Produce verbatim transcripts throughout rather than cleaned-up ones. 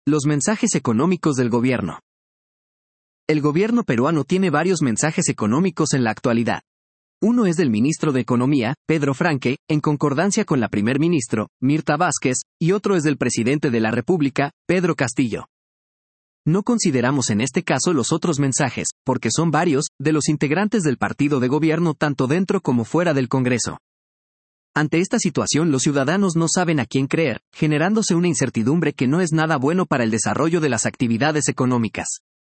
Los mensajes económicos del gobierno. El gobierno peruano tiene varios mensajes económicos en la actualidad. Uno es del ministro de Economía, Pedro Franque, en concordancia con la primer ministro, Mirta Vázquez, y otro es del presidente de la República, Pedro Castillo. No consideramos en este caso los otros mensajes, porque son varios, de los integrantes del partido de gobierno tanto dentro como fuera del Congreso. Ante esta situación los ciudadanos no saben a quién creer, generándose una incertidumbre que no es nada bueno para el desarrollo de las actividades económicas.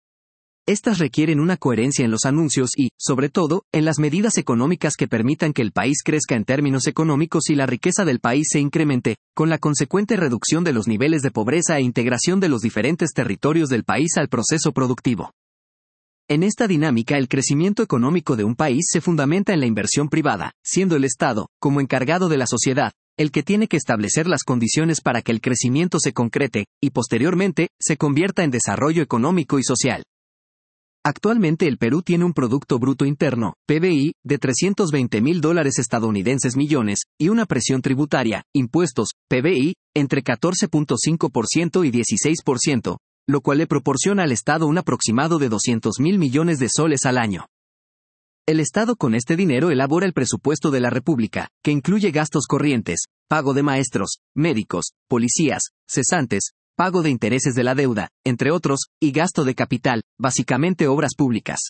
Estas requieren una coherencia en los anuncios y, sobre todo, en las medidas económicas que permitan que el país crezca en términos económicos y la riqueza del país se incremente, con la consecuente reducción de los niveles de pobreza e integración de los diferentes territorios del país al proceso productivo. En esta dinámica el crecimiento económico de un país se fundamenta en la inversión privada, siendo el Estado, como encargado de la sociedad, el que tiene que establecer las condiciones para que el crecimiento se concrete, y posteriormente, se convierta en desarrollo económico y social. Actualmente el Perú tiene un Producto Bruto Interno, P B I, de trescientos veinte mil dólares estadounidenses millones, y una presión tributaria, impuestos, P B I, entre catorce punto cinco por ciento y dieciséis por ciento, lo cual le proporciona al Estado un aproximado de doscientos mil millones de soles al año. El Estado con este dinero elabora el presupuesto de la República, que incluye gastos corrientes, pago de maestros, médicos, policías, cesantes, pago de intereses de la deuda, entre otros, y gasto de capital, básicamente obras públicas.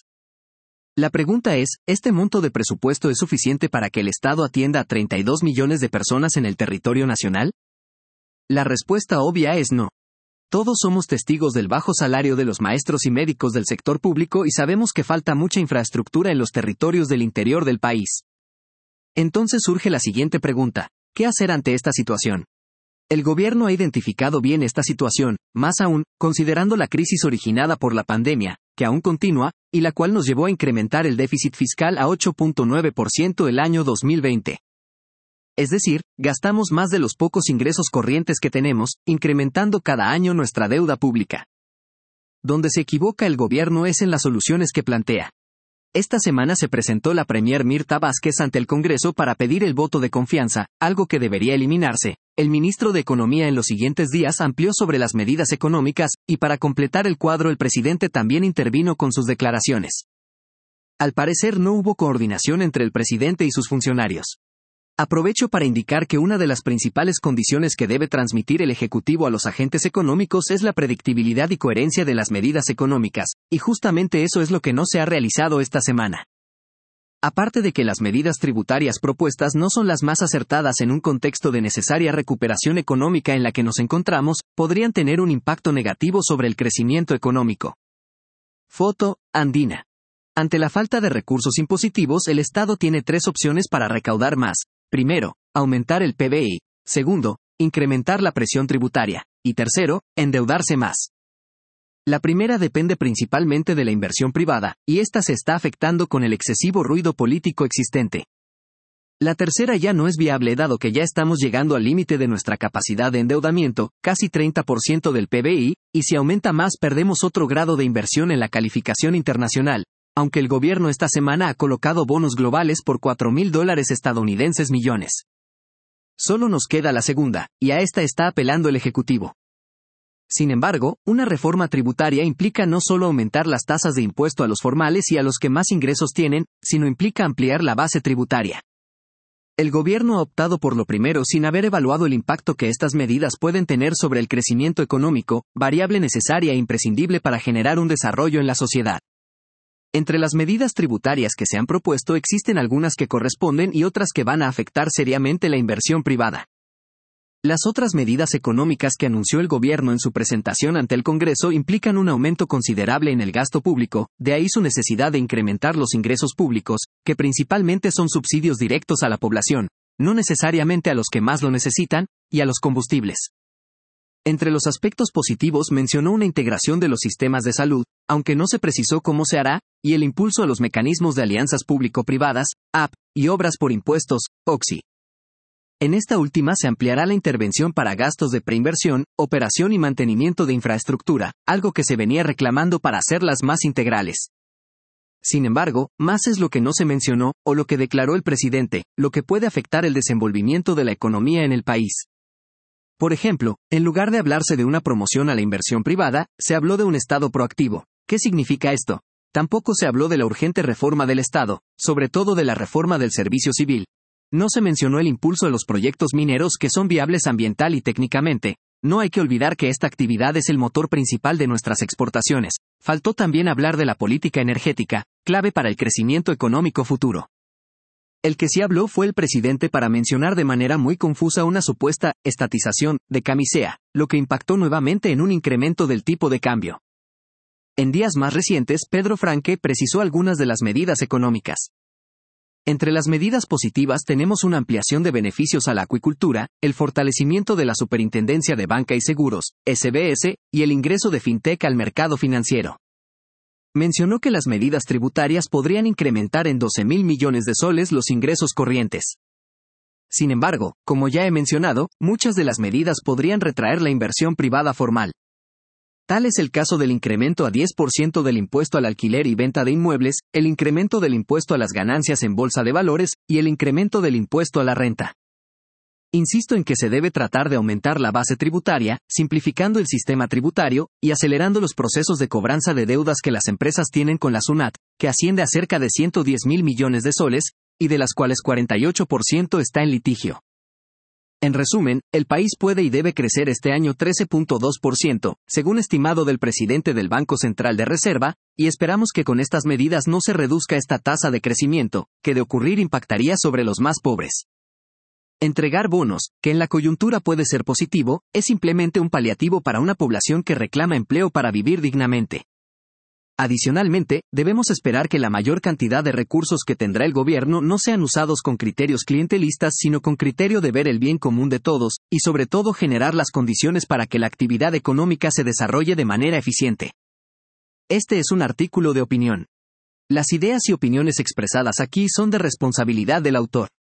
La pregunta es, ¿este monto de presupuesto es suficiente para que el Estado atienda a treinta y dos millones de personas en el territorio nacional? La respuesta obvia es no. Todos somos testigos del bajo salario de los maestros y médicos del sector público y sabemos que falta mucha infraestructura en los territorios del interior del país. Entonces surge la siguiente pregunta, ¿qué hacer ante esta situación? El gobierno ha identificado bien esta situación, más aún, considerando la crisis originada por la pandemia, que aún continúa, y la cual nos llevó a incrementar el déficit fiscal a ocho punto nueve por ciento el año dos mil veinte. Es decir, gastamos más de los pocos ingresos corrientes que tenemos, incrementando cada año nuestra deuda pública. Donde se equivoca el gobierno es en las soluciones que plantea. Esta semana se presentó la premier Mirta Vázquez ante el Congreso para pedir el voto de confianza, algo que debería eliminarse. El ministro de Economía en los siguientes días amplió sobre las medidas económicas, y para completar el cuadro el presidente también intervino con sus declaraciones. Al parecer no hubo coordinación entre el presidente y sus funcionarios. Aprovecho para indicar que una de las principales condiciones que debe transmitir el Ejecutivo a los agentes económicos es la predictibilidad y coherencia de las medidas económicas, y justamente eso es lo que no se ha realizado esta semana. Aparte de que las medidas tributarias propuestas no son las más acertadas en un contexto de necesaria recuperación económica en la que nos encontramos, podrían tener un impacto negativo sobre el crecimiento económico. Foto, Andina. Ante la falta de recursos impositivos, el Estado tiene tres opciones para recaudar más. Primero, aumentar el P B I. Segundo, incrementar la presión tributaria. Y tercero, endeudarse más. La primera depende principalmente de la inversión privada, y esta se está afectando con el excesivo ruido político existente. La tercera ya no es viable dado que ya estamos llegando al límite de nuestra capacidad de endeudamiento, casi treinta por ciento del P B I, y si aumenta más perdemos otro grado de inversión en la calificación internacional. Aunque el gobierno esta semana ha colocado bonos globales por cuatro mil dólares estadounidenses millones. Solo nos queda la segunda, y a esta está apelando el Ejecutivo. Sin embargo, una reforma tributaria implica no solo aumentar las tasas de impuesto a los formales y a los que más ingresos tienen, sino implica ampliar la base tributaria. El gobierno ha optado por lo primero sin haber evaluado el impacto que estas medidas pueden tener sobre el crecimiento económico, variable necesaria e imprescindible para generar un desarrollo en la sociedad. Entre las medidas tributarias que se han propuesto existen algunas que corresponden y otras que van a afectar seriamente la inversión privada. Las otras medidas económicas que anunció el gobierno en su presentación ante el Congreso implican un aumento considerable en el gasto público, de ahí su necesidad de incrementar los ingresos públicos, que principalmente son subsidios directos a la población, no necesariamente a los que más lo necesitan, y a los combustibles. Entre los aspectos positivos mencionó una integración de los sistemas de salud, aunque no se precisó cómo se hará, y el impulso a los mecanismos de alianzas público-privadas, A P, y obras por impuestos, O X I. En esta última se ampliará la intervención para gastos de preinversión, operación y mantenimiento de infraestructura, algo que se venía reclamando para hacerlas más integrales. Sin embargo, más es lo que no se mencionó, o lo que declaró el presidente, lo que puede afectar el desenvolvimiento de la economía en el país. Por ejemplo, en lugar de hablarse de una promoción a la inversión privada, se habló de un Estado proactivo. ¿Qué significa esto? Tampoco se habló de la urgente reforma del Estado, sobre todo de la reforma del servicio civil. No se mencionó el impulso de los proyectos mineros que son viables ambiental y técnicamente. No hay que olvidar que esta actividad es el motor principal de nuestras exportaciones. Faltó también hablar de la política energética, clave para el crecimiento económico futuro. El que sí habló fue el presidente para mencionar de manera muy confusa una supuesta estatización de camisea, lo que impactó nuevamente en un incremento del tipo de cambio. En días más recientes, Pedro Franque precisó algunas de las medidas económicas. Entre las medidas positivas tenemos una ampliación de beneficios a la acuicultura, el fortalecimiento de la Superintendencia de Banca y Seguros, S B S, y el ingreso de FinTech al mercado financiero. Mencionó que las medidas tributarias podrían incrementar en doce mil millones de soles los ingresos corrientes. Sin embargo, como ya he mencionado, muchas de las medidas podrían retraer la inversión privada formal. Tal es el caso del incremento a diez por ciento del impuesto al alquiler y venta de inmuebles, el incremento del impuesto a las ganancias en bolsa de valores, y el incremento del impuesto a la renta. Insisto en que se debe tratar de aumentar la base tributaria, simplificando el sistema tributario, y acelerando los procesos de cobranza de deudas que las empresas tienen con la SUNAT, que asciende a cerca de ciento diez mil millones de soles, y de las cuales cuarenta y ocho por ciento está en litigio. En resumen, el país puede y debe crecer este año trece punto dos por ciento, según estimado del presidente del Banco Central de Reserva, y esperamos que con estas medidas no se reduzca esta tasa de crecimiento, que de ocurrir impactaría sobre los más pobres. Entregar bonos, que en la coyuntura puede ser positivo, es simplemente un paliativo para una población que reclama empleo para vivir dignamente. Adicionalmente, debemos esperar que la mayor cantidad de recursos que tendrá el gobierno no sean usados con criterios clientelistas sino con criterio de ver el bien común de todos, y sobre todo generar las condiciones para que la actividad económica se desarrolle de manera eficiente. Este es un artículo de opinión. Las ideas y opiniones expresadas aquí son de responsabilidad del autor.